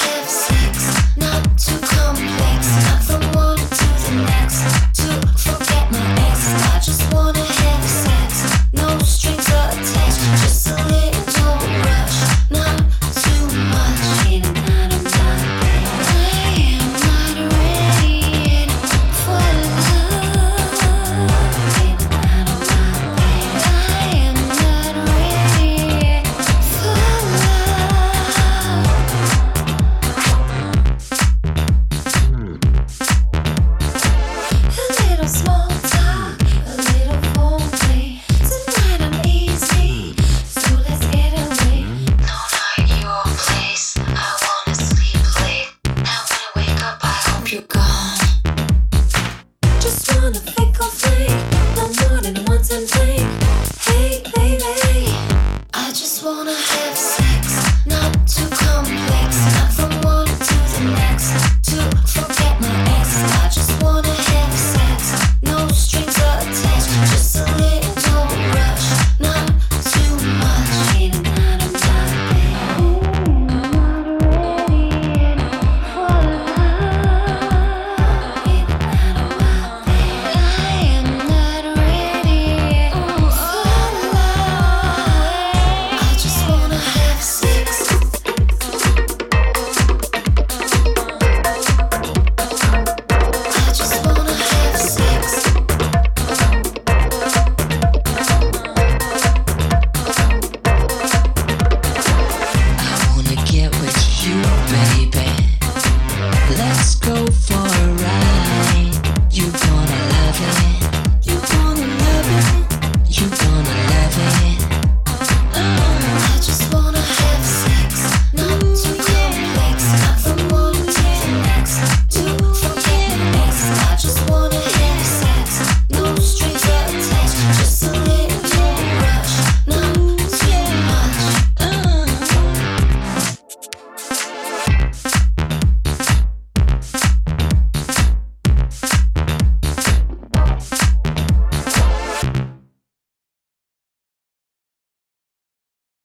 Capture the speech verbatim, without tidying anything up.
have sex, not too complex. Not from one to the next. To forget my ex, I just wanna have sex. No strings attached, just a little rush, not too much. In and out of my bed, I am not ready yet for love. In and out of my bed, I am not ready yet for love. A little small talk, a little foreplay. Tonight I'm easy, so let's get away. No, not your place. I wanna sleep late. And when I wake up, I hope you're gone. Just wanna fake or flame, no more than once and play.